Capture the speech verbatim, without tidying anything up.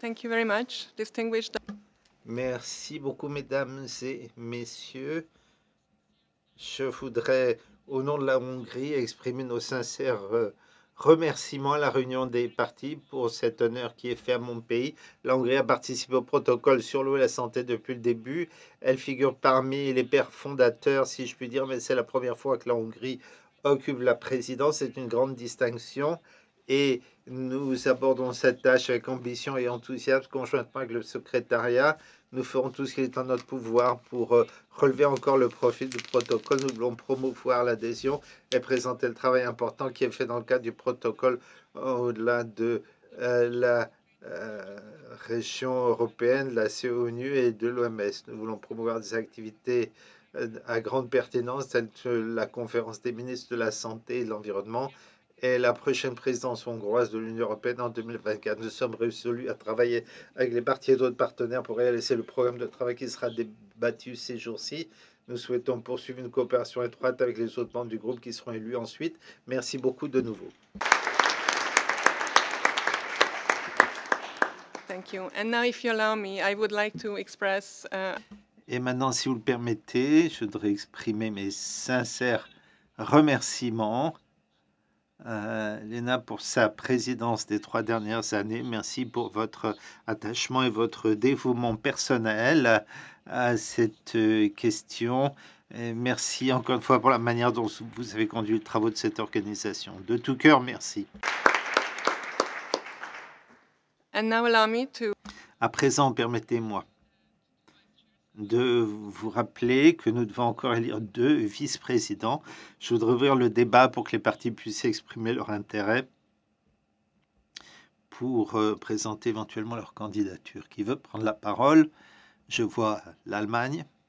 Thank you very much, distinguished. Merci beaucoup, mesdames et messieurs. Je voudrais, au nom de la Hongrie, exprimer nos sincères euh, remerciements à la réunion des partis pour cet honneur qui est fait à mon pays. La Hongrie a participé au protocole sur l'eau et la santé depuis le début. Elle figure parmi les pères fondateurs, si je puis dire, mais c'est la première fois que la Hongrie occupe la présidence. C'est une grande distinction et nous abordons cette tâche avec ambition et enthousiasme conjointement avec le secrétariat. Nous ferons tout ce qui est en notre pouvoir pour euh, relever encore le profil du protocole. Nous voulons promouvoir l'adhésion et présenter le travail important qui est fait dans le cadre du protocole au-delà de euh, la euh, région européenne, la C O N U et de l'O M S. Nous voulons promouvoir des activités euh, à grande pertinence telles que la conférence des ministres de la Santé et de l'Environnement et la prochaine présidence hongroise de l'Union européenne en deux mille vingt-quatre. Nous sommes résolus à travailler avec les partis et d'autres partenaires pour réaliser le programme de travail qui sera débattu ces jours-ci. Nous souhaitons poursuivre une coopération étroite avec les autres membres du groupe qui seront élus ensuite. Merci beaucoup de nouveau. Thank you. And now, if you allow me, I would like to express. Uh... Et maintenant, si vous le permettez, je voudrais exprimer mes sincères remerciements à Léna pour sa présidence des trois dernières années. Merci pour votre attachement et votre dévouement personnel à cette question. Et merci encore une fois pour la manière dont vous avez conduit les travaux de cette organisation. De tout cœur, merci. And now allow me to... À présent, permettez-moi de vous rappeler que nous devons encore élire deux vice-présidents. Je voudrais ouvrir le débat pour que les partis puissent exprimer leur intérêt pour euh, présenter éventuellement leur candidature. Qui veut prendre la parole? Je vois l'Allemagne.